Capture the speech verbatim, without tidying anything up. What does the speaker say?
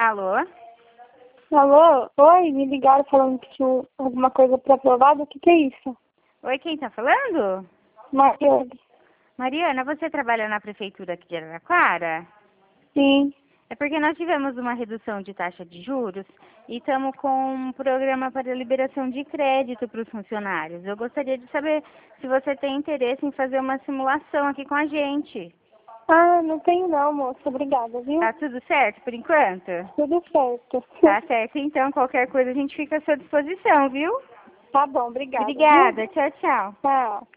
Alô? Alô? Oi, me ligaram falando que tinha alguma coisa para aprovado. O que, que é isso? Oi, quem tá falando? Mariane. Mariana, você trabalha na prefeitura aqui de Araraquara? Sim. É porque nós tivemos uma redução de taxa de juros e estamos com um programa para liberação de crédito para os funcionários. Eu gostaria de saber se você tem interesse em fazer uma simulação aqui com a gente. Ah, não tenho não, moça. Obrigada, viu? Tá tudo certo por enquanto? Tudo certo. Tá certo, então qualquer coisa a gente fica à sua disposição, viu? Tá bom, obrigada. Obrigada, Viu? tchau, tchau. Tchau.